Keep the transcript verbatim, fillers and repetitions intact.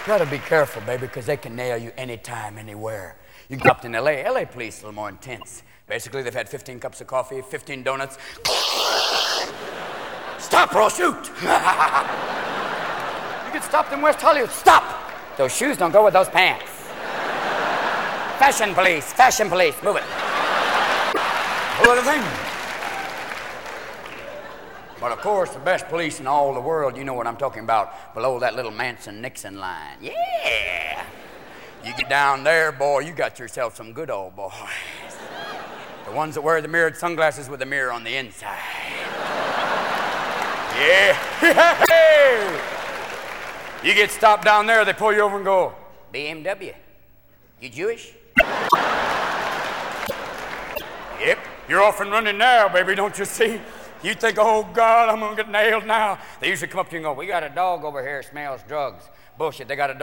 Gotta be careful, baby, because they can nail you anytime, anywhere. You get up in L A. L A police a little more intense. Basically, they've had fifteen cups of coffee, fifteen donuts. Stop or I'll shoot. You get stopped in West Hollywood. Stop. Those shoes don't go with those pants. Fashion police, fashion police, move it. Whole other thing. But of course, the best police in all the world, you know what I'm talking about, below that little Manson-Nixon line. Yeah. You get down there, boy, you got yourself some good old boys. The ones that wear the mirrored sunglasses with the mirror on the inside. Yeah. You get stopped down there, they pull you over and go, B M W, you Jewish? Yep, you're off and running now, baby, don't you see? You think, oh, God, I'm gonna get nailed now. They usually come up to you and go, we got a dog over here that smells drugs. Bullshit, they got a dog.